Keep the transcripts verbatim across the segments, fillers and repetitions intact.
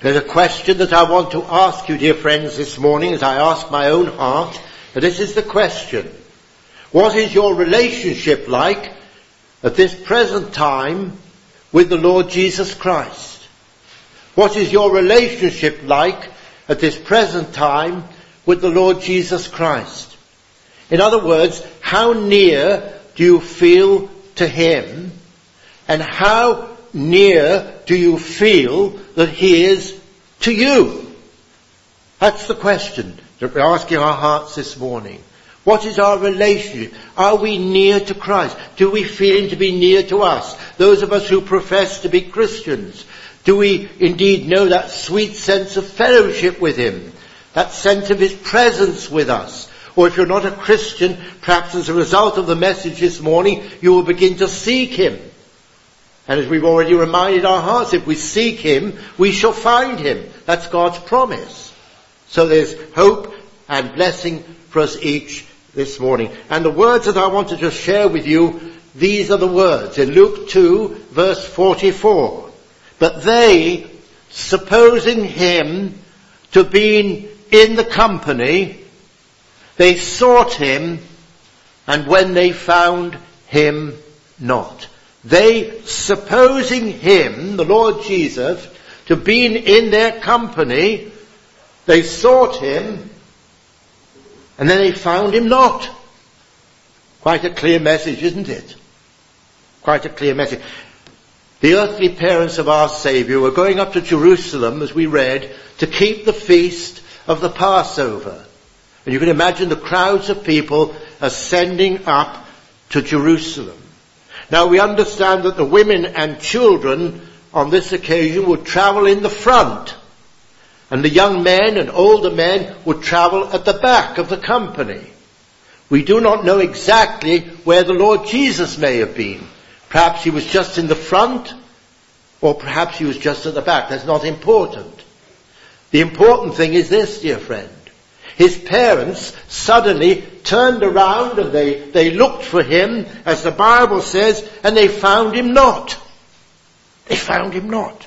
There's a question that I want to ask you, dear friends, this morning as I ask my own heart. And this is the question. What is your relationship like at this present time with the Lord Jesus Christ? What is your relationship like at this present time with the Lord Jesus Christ? In other words, how near do you feel to Him? And how near do you feel that He is to you? That's the question that we're asking our hearts this morning. What is our relationship? Are we near to Christ? Do we feel Him to be near to us? Those of us who profess to be Christians, do we indeed know that sweet sense of fellowship with Him? That sense of His presence with us? Or if you're not a Christian, perhaps as a result of the message this morning, you will begin to seek Him. And as we've already reminded our hearts, if we seek Him, we shall find Him. That's God's promise. So there's hope and blessing for us each this morning. And the words that I want to just share with you, these are the words in Luke two, verse forty-four. But they, supposing Him to be in the company, they sought Him, and when they found Him not. They, supposing Him, the Lord Jesus, to be in their company, they sought Him, and then they found Him not. Quite a clear message, isn't it? Quite a clear message. The earthly parents of our Saviour were going up to Jerusalem, as we read, to keep the feast of the Passover. And you can imagine the crowds of people ascending up to Jerusalem. Now we understand that the women and children on this occasion would travel in the front. And the young men and older men would travel at the back of the company. We do not know exactly where the Lord Jesus may have been. Perhaps He was just in the front, or perhaps He was just at the back. That's not important. The important thing is this, dear friend. His parents suddenly turned around and they, they looked for Him, as the Bible says, and they found Him not. They found Him not.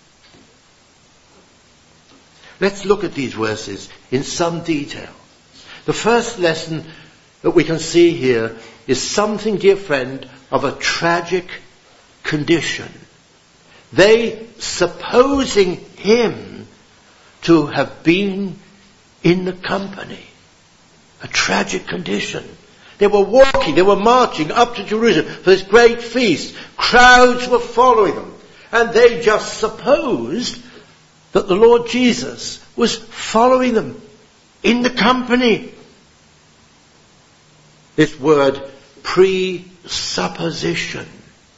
Let's look at these verses in some detail. The first lesson that we can see here is something, dear friend, of a tragic condition. They, supposing Him to have been in the company. A tragic condition. They were walking, they were marching up to Jerusalem for this great feast. Crowds were following them. And they just supposed that the Lord Jesus was following them in the company. This word, presupposition.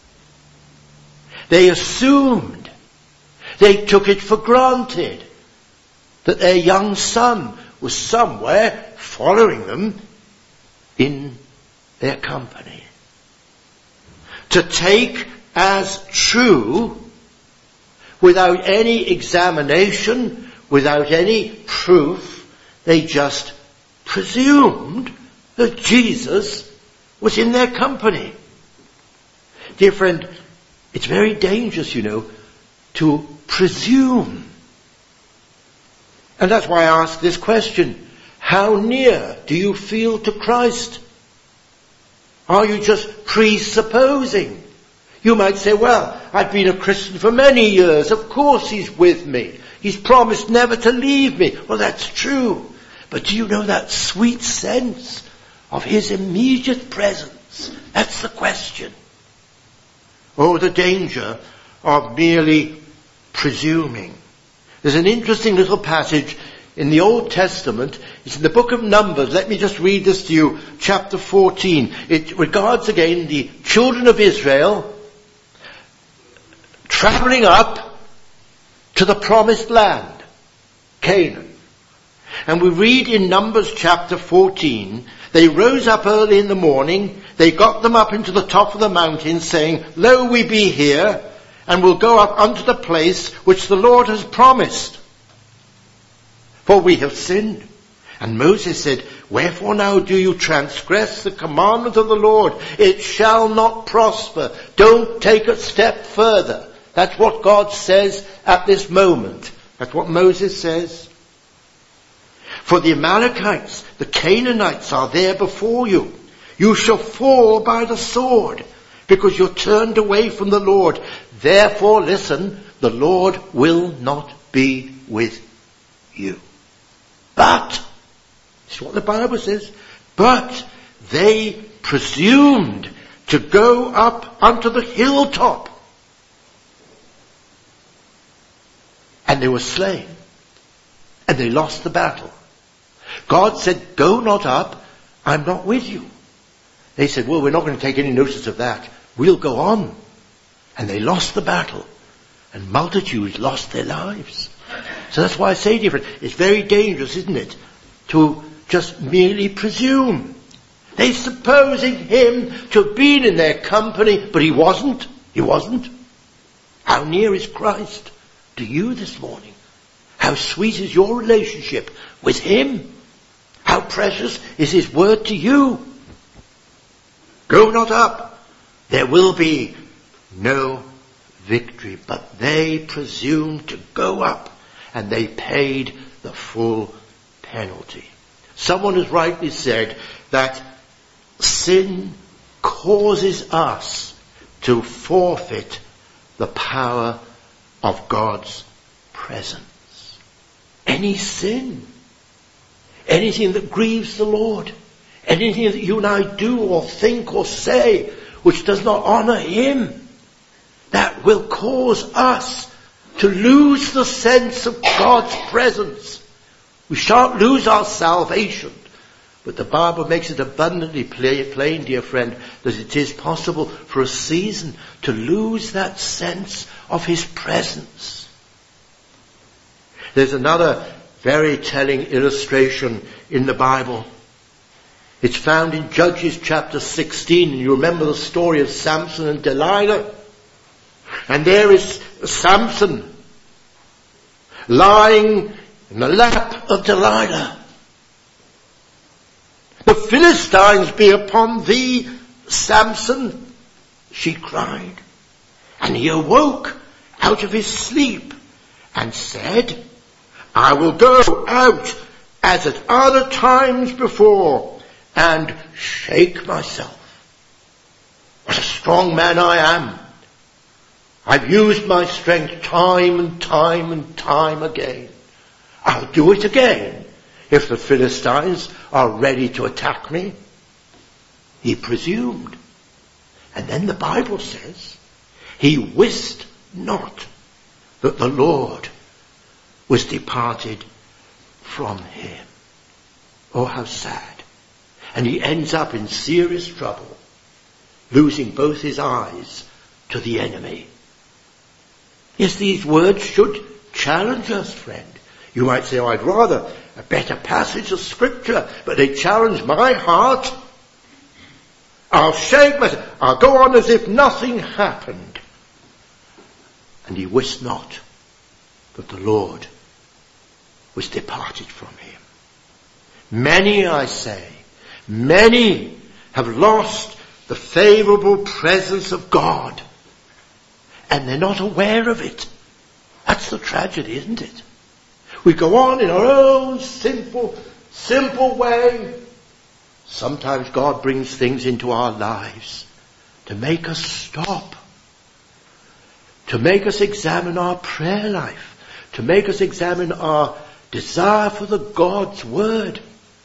They assumed, they took it for granted, that their young son was somewhere following them in their company. To take as true, without any examination, without any proof, they just presumed that Jesus was in their company. Dear friend, it's very dangerous, you know, to presume. And that's why I ask this question. How near do you feel to Christ? Are you just presupposing? You might say, well, I've been a Christian for many years. Of course He's with me. He's promised never to leave me. Well, that's true. But do you know that sweet sense of His immediate presence? That's the question. Oh, the danger of merely presuming. There's an interesting little passage in the Old Testament. It's in the book of Numbers. Let me just read this to you. Chapter fourteen. It regards again the children of Israel traveling up to the promised land, Canaan. And we read in Numbers chapter fourteen, they rose up early in the morning, they got them up into the top of the mountain, saying, Lo, we be here, and will go up unto the place which the Lord has promised. For we have sinned. And Moses said, Wherefore now do you transgress the commandment of the Lord? It shall not prosper. Don't take a step further. That's what God says at this moment That's what Moses says. For the Amalekites, the Canaanites are there before you. You shall fall by the sword, because you're turned away from the Lord. Therefore, listen, the Lord will not be with you. But, this is what the Bible says, but they presumed to go up unto the hilltop. And they were slain. And they lost the battle. God said, go not up, I'm not with you. They said, well, we're not going to take any notice of that. We'll go on. And they lost the battle. And multitudes lost their lives. So that's why I say, dear friend, it's very dangerous, isn't it, to just merely presume. They're supposing him to have been in their company, but he wasn't. He wasn't. How near is Christ to you this morning? How sweet is your relationship with him? How precious is his word to you? Go not up. There will be no victory. But they presumed to go up, and they paid the full penalty. Someone has rightly said that sin causes us to forfeit the power of God's presence. Any sin, anything that grieves the Lord, anything that you and I do or think or say which does not honor him, that will cause us to lose the sense of God's presence. We shan't lose our salvation, but the Bible makes it abundantly plain, dear friend, that it is possible for a season to lose that sense of his presence. There's another very telling illustration in the Bible. It's found in Judges chapter sixteen, and you remember the story of Samson and Delilah. And there is Samson lying in the lap of Delilah. The Philistines be upon thee, Samson, she cried. And he awoke out of his sleep and said, I will go out as at other times before and shake myself. What a strong man I am. I've used my strength time and time and time again. I'll do it again if the Philistines are ready to attack me. He presumed. And then the Bible says, he wist not that the Lord was departed from him. Oh, how sad. And he ends up in serious trouble, losing both his eyes to the enemy. Yes, these words should challenge us, friend. You might say, oh, I'd rather a better passage of scripture, but they challenge my heart. I'll shake myself. I'll go on as if nothing happened. And he wist not that the Lord was departed from him. Many, I say, many have lost the favorable presence of God, and they're not aware of it. That's the tragedy, isn't it? We go on in our own simple, simple way. Sometimes God brings things into our lives to make us stop, to make us examine our prayer life, to make us examine our desire for the God's word.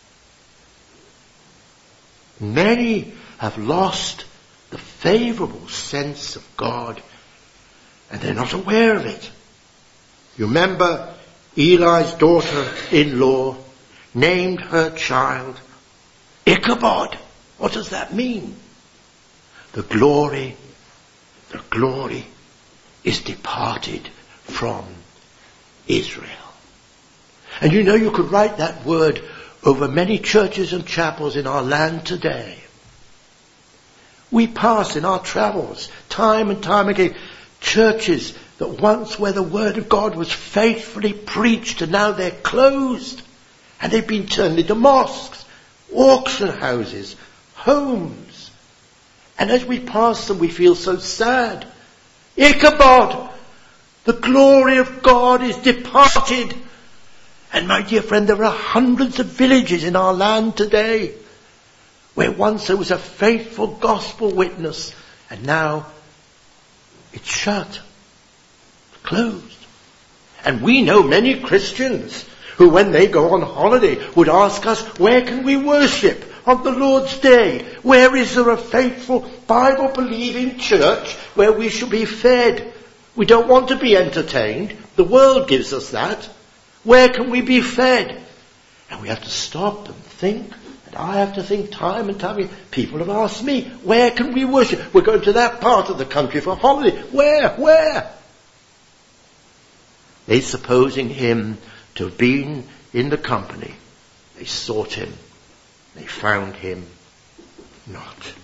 Many have lost the favorable sense of God, and they're not aware of it. You remember Eli's daughter-in-law named her child Ichabod. What does that mean? The glory, the glory is departed from Israel. And you know, you could write that word over many churches and chapels in our land today. We pass in our travels time and time again churches that once where the word of God was faithfully preached, and now they're closed and they've been turned into mosques, auction houses, homes. And as we pass them we feel so sad. Ichabod, The glory of God is departed. And my dear friend, there are hundreds of villages in our land today where once there was a faithful gospel witness, and now it's shut, closed. And we know many Christians who, when they go on holiday, would ask us, where can we worship on the Lord's Day? Where is there a faithful Bible-believing church where we shall be fed? We don't want to be entertained. The world gives us that. Where can we be fed? And we have to stop and think. And I have to think time and time again. People have asked me, where can we worship? We're going to that part of the country for holiday. Where? Where? They, supposing him to have been in the company, they sought him. They found him not.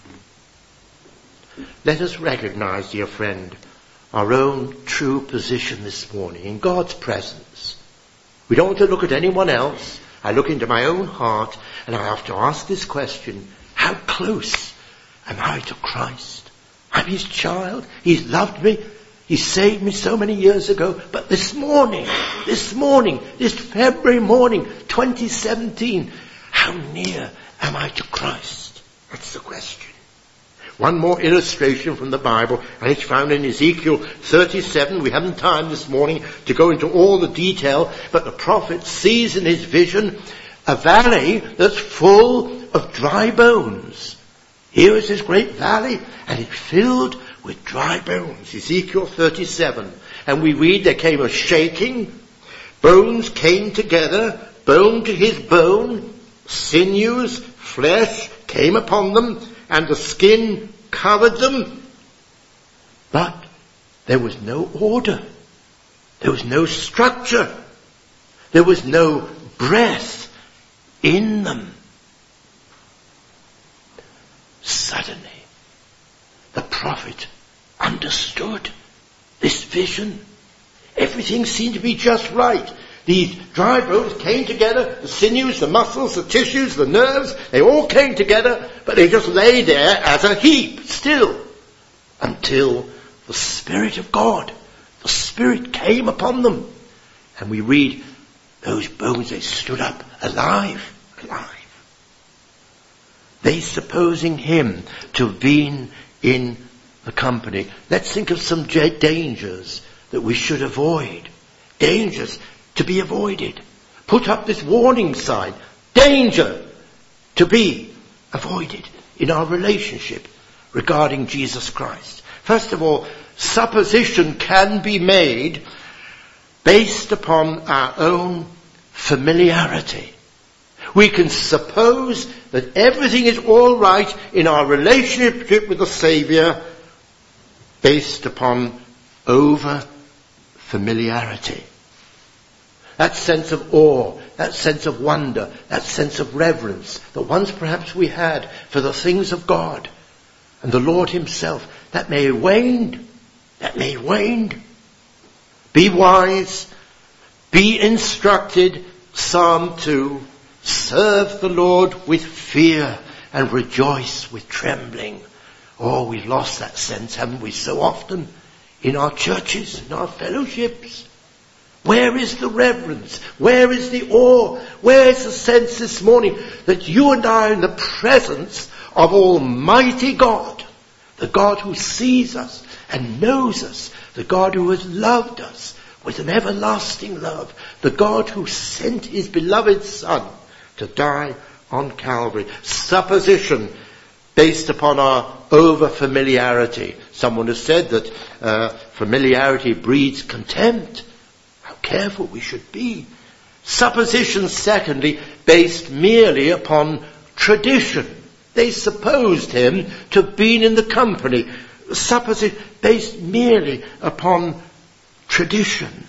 Let us recognize, dear friend, our own true position this morning in God's presence. We don't want to look at anyone else. I look into my own heart and I have to ask this question: how close am I to Christ? I'm his child. He's loved me. He saved me so many years ago. But this morning, this morning, this February morning, twenty seventeen, how near am I to Christ? That's the question. One more illustration from the Bible, and it's found in Ezekiel thirty-seven. We haven't time this morning to go into all the detail, but the prophet sees in his vision a valley that's full of dry bones. Here is this great valley, and it's filled with dry bones. Ezekiel thirty-seven. And we read, there came a shaking, bones came together, bone to his bone, sinews, flesh came upon them, and the skin covered them. But there was no order. There was no structure. There was no breath in them. Suddenly, the prophet understood this vision. Everything seemed to be just right. These dry bones came together, the sinews, the muscles, the tissues, the nerves, they all came together, but they just lay there as a heap still, until the Spirit of God, the Spirit came upon them. And we read, those bones, they stood up alive, alive. They, supposing him to have been in the company. Let's think of some dangers that we should avoid. Dangers to be avoided. Put up this warning sign. Danger to be avoided in our relationship regarding Jesus Christ. First of all, supposition can be made based upon our own familiarity. We can suppose that everything is all right in our relationship with the Saviour based upon over familiarity. That sense of awe, that sense of wonder, that sense of reverence that once perhaps we had for the things of God and the Lord himself, that may have waned, that may have waned. Be wise, be instructed, Psalm two, serve the Lord with fear and rejoice with trembling. Oh, we've lost that sense, haven't we, so often in our churches, in our fellowships. Where is the reverence? Where is the awe? Where is the sense this morning that you and I are in the presence of Almighty God, the God who sees us and knows us, the God who has loved us with an everlasting love, the God who sent his beloved Son to die on Calvary. Supposition based upon our over-familiarity. Someone has said that uh, familiarity breeds contempt. How careful we should be. Supposition, secondly, based merely upon tradition. They supposed him to have been in the company. Supposition based merely upon tradition.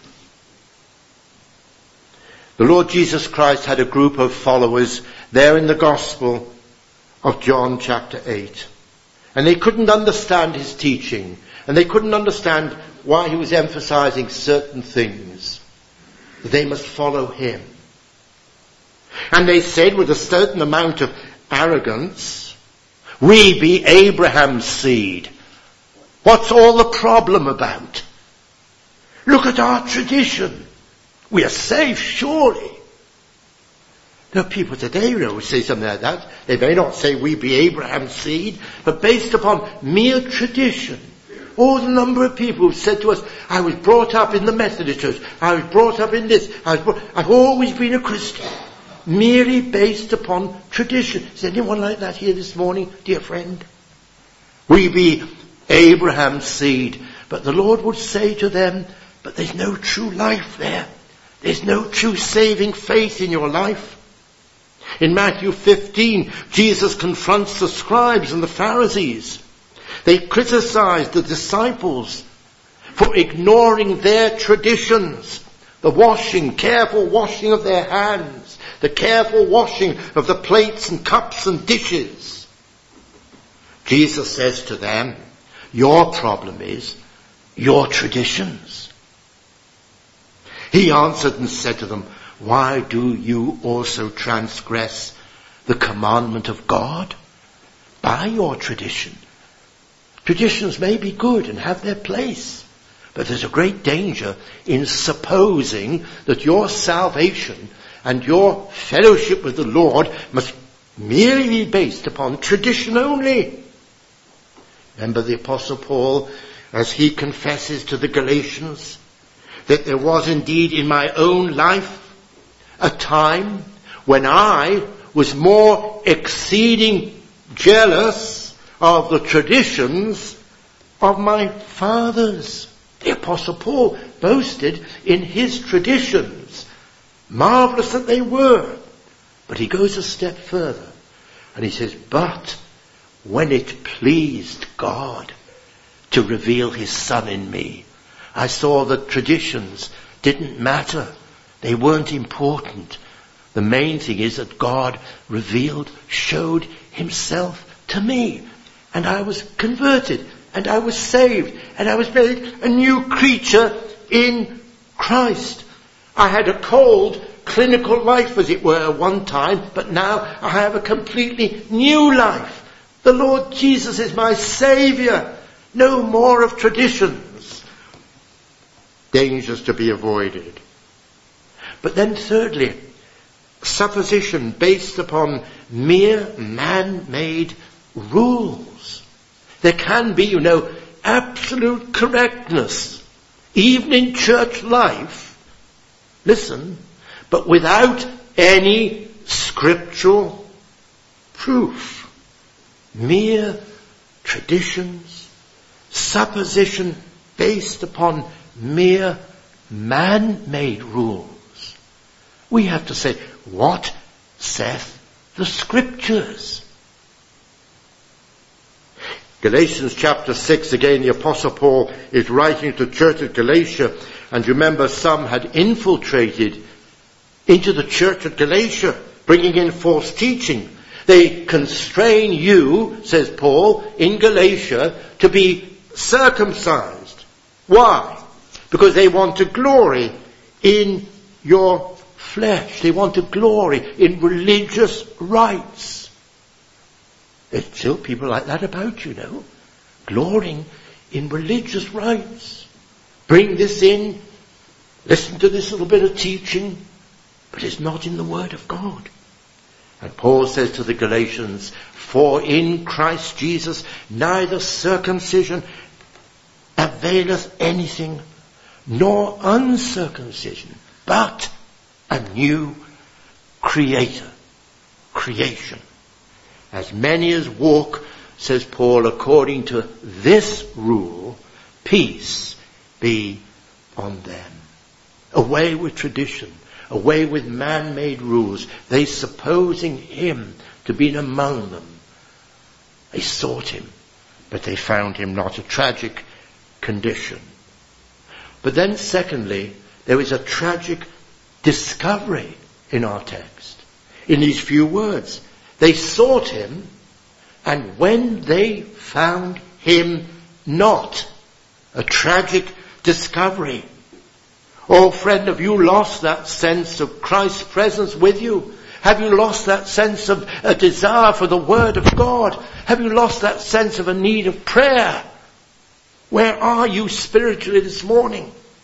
The Lord Jesus Christ had a group of followers there in the Gospel of John chapter eight. And they couldn't understand his teaching. And they couldn't understand why he was emphasizing certain things. They must follow him. And they said with a certain amount of arrogance, we be Abraham's seed. What's all the problem about? Look at our tradition. We are safe, surely. There are people today who would say something like that. They may not say we be Abraham's seed, but based upon mere tradition. Oh, the number of people who said to us, I was brought up in the Methodist Church. I was brought up in this. I was brought, I've always been a Christian. Merely based upon tradition. Is anyone like that here this morning, dear friend? We be Abraham's seed. But the Lord would say to them, but there's no true life there. There's no true saving faith in your life. In Matthew fifteen, Jesus confronts the scribes and the Pharisees. They criticized the disciples for ignoring their traditions, the washing, careful washing of their hands, the careful washing of the plates and cups and dishes. Jesus says to them, your problem is your traditions. He answered and said to them, why do you also transgress the commandment of God? By your tradition. Traditions may be good and have their place, but there's a great danger in supposing that your salvation and your fellowship with the Lord must merely be based upon tradition only. Remember the Apostle Paul, as he confesses to the Galatians, that there was indeed in my own life a time when I was more exceeding jealous of the traditions of my fathers. The Apostle Paul boasted in his traditions, marvelous that they were. But he goes a step further and he says, but when it pleased God to reveal his Son in me, I saw that traditions didn't matter. They weren't important. The main thing is that God revealed, showed himself to me. And I was converted. And I was saved. And I was made a new creature in Christ. I had a cold, clinical life, as it were, one time. But now I have a completely new life. The Lord Jesus is my Saviour. No more of traditions. Dangers to be avoided. But then thirdly, supposition based upon mere man-made rules. There can be, you know, absolute correctness, even in church life. Listen, but without any scriptural proof. Mere traditions, supposition based upon mere man-made rules. We have to say, what saith the Scriptures? Galatians chapter six, again the Apostle Paul is writing to the church at Galatia, and remember some had infiltrated into the church at Galatia, bringing in false teaching. They constrain you, says Paul, in Galatia, to be circumcised. Why? Because they want to glory in your flesh. They want to glory in religious rites. There's still people like that about, you know. Glorying in religious rites. Bring this in. Listen to this little bit of teaching. But it's not in the Word of God. And Paul says to the Galatians, for in Christ Jesus neither circumcision availeth anything, nor uncircumcision, but a new creator, creation. As many as walk, says Paul, according to this rule, peace be on them. Away with tradition, away with man-made rules. They supposing him to be among them. They sought him, but they found him not. A tragic condition. But then secondly, there is a tragic discovery in our text. In these few words. They sought him, and when they found him not, a tragic discovery. Oh friend, have you lost that sense of Christ's presence with you? Have you lost that sense of a desire for the Word of God? Have you lost that sense of a need of prayer? Where are you spiritually this morning?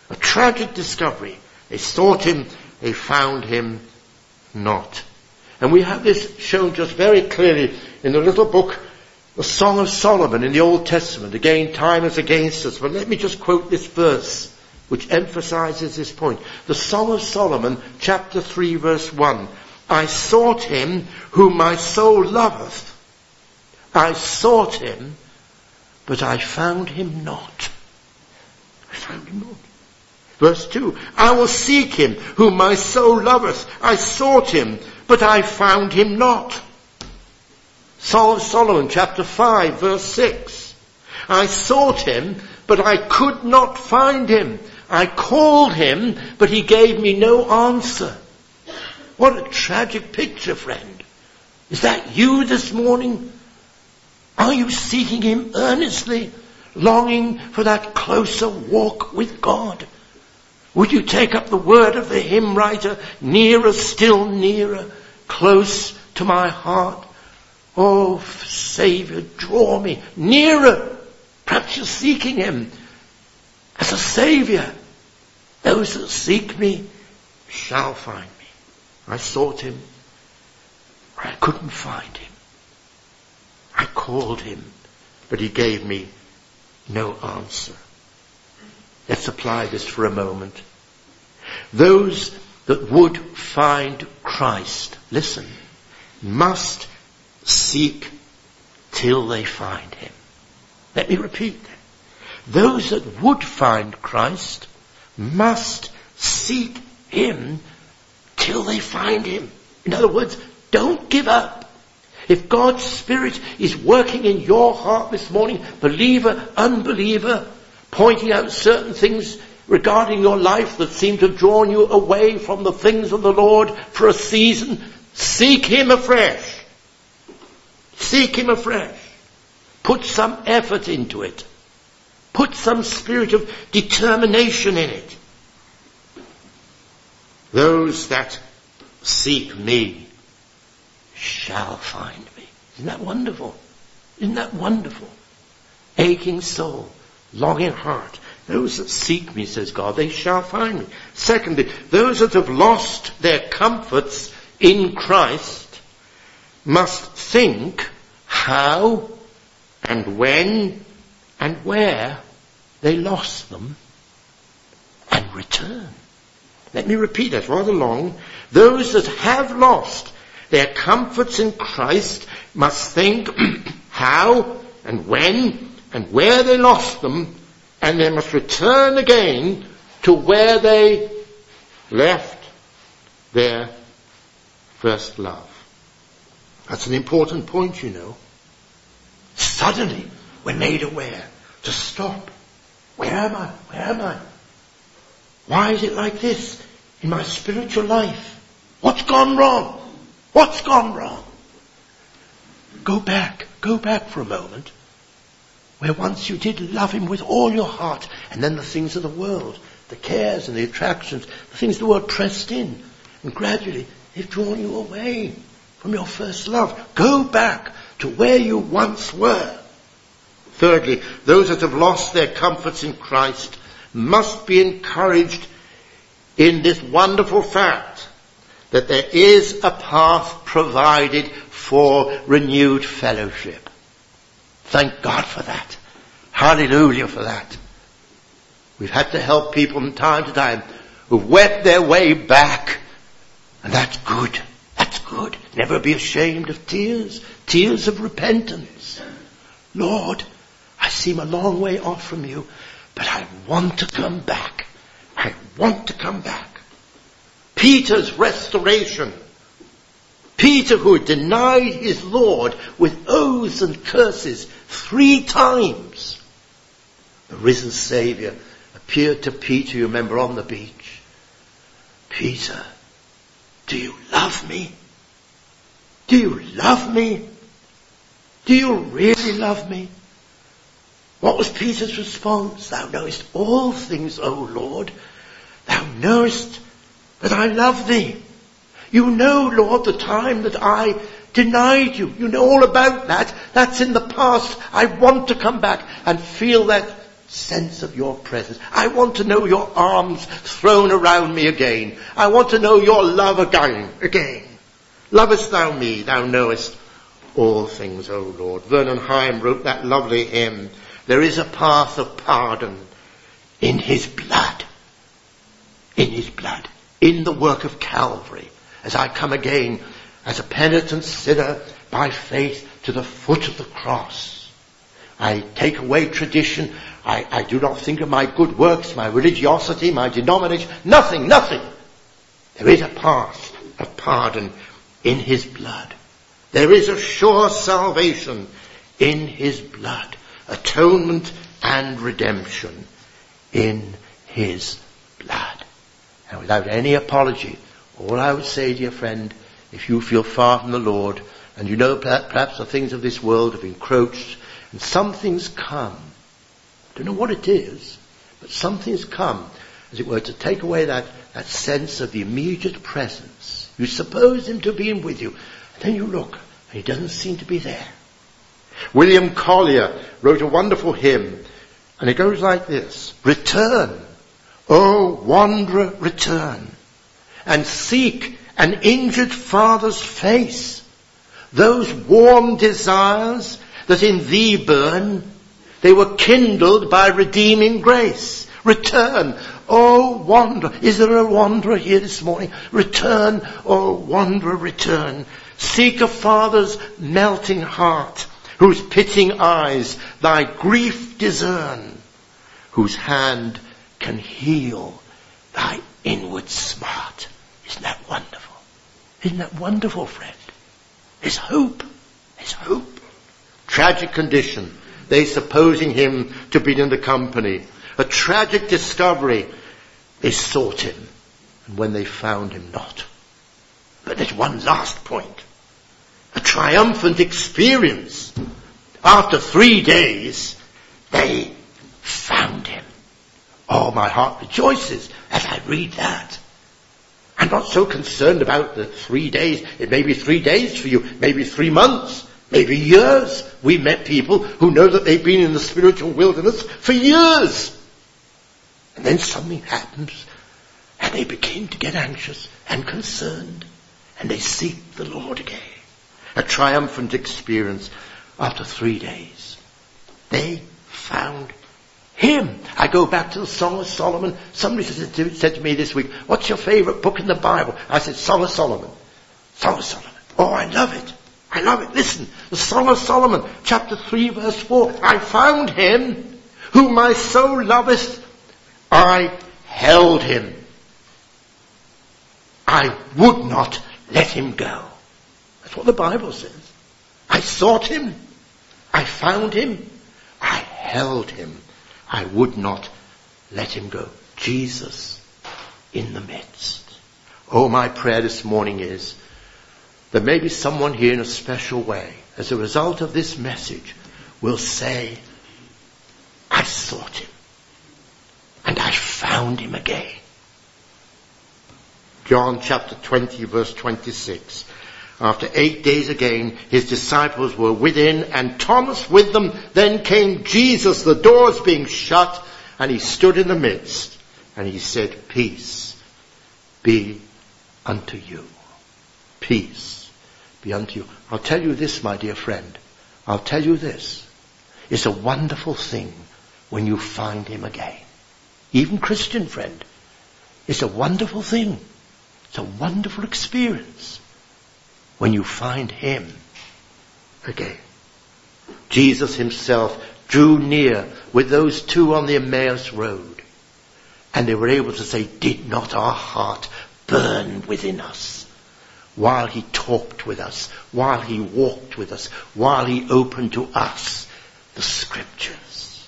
A tragic discovery. They sought him, they found him not. And we have this shown just very clearly in the little book, the Song of Solomon in the Old Testament. Again, time is against us, but let me just quote this verse, which emphasizes this point. The Song of Solomon, chapter three, verse one. I sought him whom my soul loveth. I sought him, but I found him not. I found him not. Verse two. I will seek him whom my soul loveth. I sought him, but I found him not. Song of Solomon, chapter five, verse six. I sought him, but I could not find him. I called him, but he gave me no answer. What a tragic picture, friend. Is that you this morning? Are you seeking him earnestly, longing for that closer walk with God? Would you take up the word of the hymn writer, nearer, still nearer, close to my heart? Oh, Saviour, draw me nearer. Perhaps you're seeking him as a Saviour. Those that seek me shall find me. I sought him, but I couldn't find him. I called him, but he gave me no answer. Let's apply this for a moment. Those that would find Christ, listen, must seek till they find him. Let me repeat that. Those that would find Christ must seek him till they find him. In other words, don't give up. If God's Spirit is working in your heart this morning, believer, unbeliever, pointing out certain things regarding your life that seem to have drawn you away from the things of the Lord for a season, seek him afresh. Seek him afresh. Put some effort into it. Put some spirit of determination in it. Those that seek me shall find me. Isn't that wonderful? Isn't that wonderful? Aching soul, longing heart. Those that seek me, says God, they shall find me. Secondly, those that have lost their comforts in Christ must think how and when and where they lost them and return. Let me repeat that, rather long. Those that have lost their comforts in Christ must think how and when and where they lost them, and they must return again to where they left their first love. That's an important point, you know. Suddenly we're made aware to stop. Where am I? Where am I? Why is it like this in my spiritual life? What's gone wrong? What's gone wrong? Go back. Go back for a moment. Where once you did love him with all your heart, and then the things of the world, the cares and the attractions, the things of the world pressed in, and gradually they've drawn you away from your first love. Go back to where you once were. Thirdly, those that have lost their comforts in Christ must be encouraged in this wonderful fact that there is a path provided for renewed fellowship. Thank God for that. Hallelujah for that. We've had to help people from time to time who've wept their way back, and that's good. That's good. Never be ashamed of tears. Tears of repentance. Lord, I seem a long way off from you, but I want to come back. I want to come back. Peter's restoration. Peter, who had denied his Lord with oaths and curses three times. The risen Saviour appeared to Peter, you remember, on the beach. Peter, do you love me? Do you love me? Do you really love me? What was Peter's response? Thou knowest all things, O Lord. Thou knowest that I love thee. You know, Lord, the time that I denied you. You know all about that. That's in the past. I want to come back and feel that sense of your presence. I want to know your arms thrown around me again. I want to know your love again. again. Lovest thou me? Thou knowest all things, O Lord. Vernon Hyam wrote that lovely hymn. There is a path of pardon in his blood. In his blood. In the work of Calvary. As I come again as a penitent sinner by faith to the foot of the cross. I take away tradition. I, I do not think of my good works, my religiosity, my denomination. Nothing, nothing. There is a path of pardon in his blood. There is a sure salvation in his blood. Atonement and redemption in his blood. And without any apology, all I would say, dear friend, if you feel far from the Lord, and you know perhaps the things of this world have encroached, and some things come, I don't know what it is, but some things come, as it were, to take away that, that sense of the immediate presence. You suppose him to be with you, and then you look, and he doesn't seem to be there. William Collier wrote a wonderful hymn, and it goes like this. Return, O wanderer, return, and seek an injured father's face. Those warm desires that in thee burn, they were kindled by redeeming grace. Return, O wanderer. Is there a wanderer here this morning? Return, O wanderer, return. Seek a father's melting heart, whose pitying eyes thy grief discern, whose hand can heal thy inward smart. Isn't that wonderful? Isn't that wonderful, friend? There's hope. There's hope. Tragic condition. They supposing him to be in the company. A tragic discovery. They sought him. And when they found him not. But there's one last point. A triumphant experience. After three days, they found him. Oh, my heart rejoices as I read that. I'm not so concerned about the three days. It may be three days for you, maybe three months, maybe years. We met people who know that they've been in the spiritual wilderness for years. And then something happens, and they begin to get anxious and concerned, and they seek the Lord again. A triumphant experience after three days. They found him. I go back to the Song of Solomon. Somebody said to, said to me this week, what's your favorite book in the Bible? I said, Song of Solomon. Song of Solomon. Oh, I love it. I love it. Listen, the Song of Solomon, chapter three, verse four. I found him whom my soul loveth. I held him. I would not let him go. That's what the Bible says. I sought him. I found him. I held him. I would not let him go. Jesus in the midst. Oh, my prayer this morning is that maybe someone here in a special way, as a result of this message, will say, I sought him and I found him again. John chapter twenty, verse twenty-six. After eight days again, his disciples were within, and Thomas with them. Then came Jesus, the doors being shut, and he stood in the midst, and he said, peace be unto you. Peace be unto you. I'll tell you this, my dear friend. I'll tell you this. It's a wonderful thing when you find him again. Even Christian friend. It's a wonderful thing. It's a wonderful experience when you find him again. Jesus himself drew near with those two on the Emmaus road, and they were able to say, did not our heart burn within us while he talked with us, while he walked with us, while he opened to us the scriptures?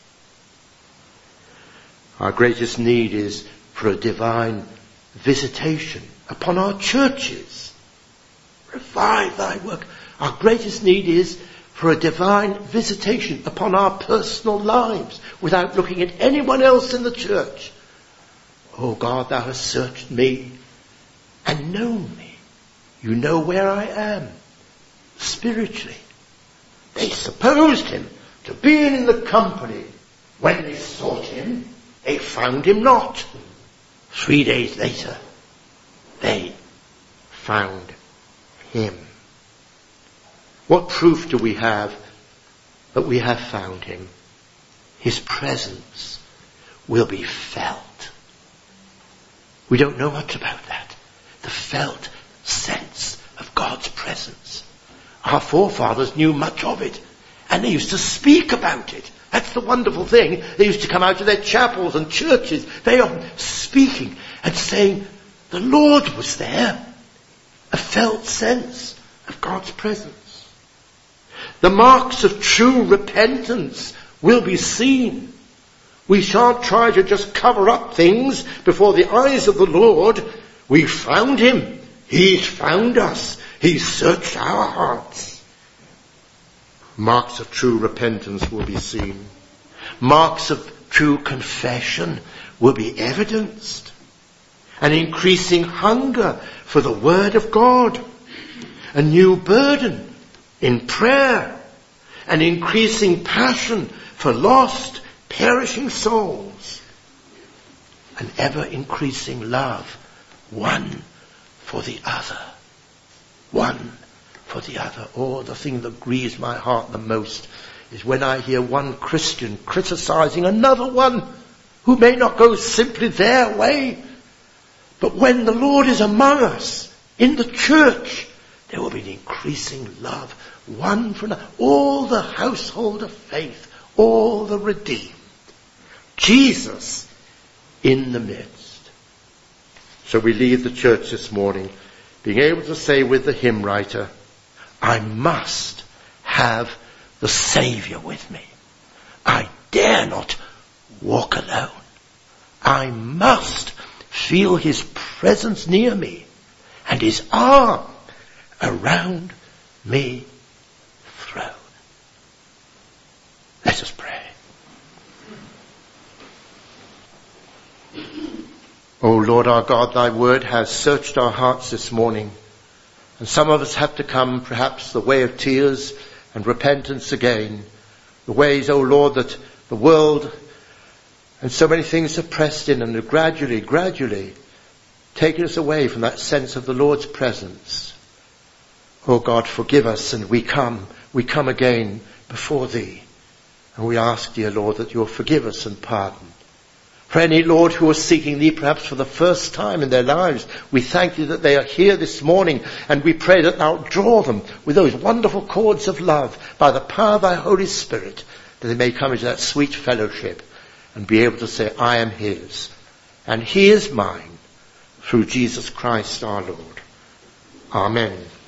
Our greatest need is for a divine visitation upon our churches. Revive thy work. Our greatest need is for a divine visitation upon our personal lives without looking at anyone else in the church. Oh God, thou hast searched me and known me. You know where I am spiritually. They supposed him to be in the company When they sought him, they found him not. Three days later, they found him. What proof do we have that we have found him? His presence will be felt. We don't know much about that. The felt sense of God's presence. Our forefathers knew much of it, and they used to speak about it. That's the wonderful thing. They used to come out of their chapels and churches, very often speaking and saying, the Lord was there. A felt sense of God's presence. The marks of true repentance will be seen. We shan't try to just cover up things before the eyes of the Lord. We found him. He's found us. He's searched our hearts. Marks of true repentance will be seen. Marks of true confession will be evidenced. An increasing hunger for the Word of God. A new burden in prayer. An increasing passion for lost, perishing souls. An ever-increasing love, one for the other. One for the other. Oh, the thing that grieves my heart the most is when I hear one Christian criticizing another one who may not go simply their way. But when the Lord is among us, in the church, there will be an increasing love, one for another. All the household of faith, all the redeemed. Jesus in the midst. So we leave the church this morning being able to say with the hymn writer, I must have the Saviour with me. I dare not walk alone. I must feel his presence near me and his arm around me thrown. Let us pray. O Lord our God, thy word has searched our hearts this morning. And some of us have to come perhaps the way of tears and repentance again. The ways, O Lord, that the world and so many things have pressed in and have gradually, gradually taken us away from that sense of the Lord's presence. O God, forgive us, and we come, we come again before thee. And we ask, dear Lord, that you'll forgive us and pardon. For any, Lord, who are seeking thee perhaps for the first time in their lives, we thank you that they are here this morning, and we pray that thou draw them with those wonderful cords of love by the power of thy Holy Spirit, that they may come into that sweet fellowship and be able to say, I am his, and he is mine, through Jesus Christ our Lord. Amen.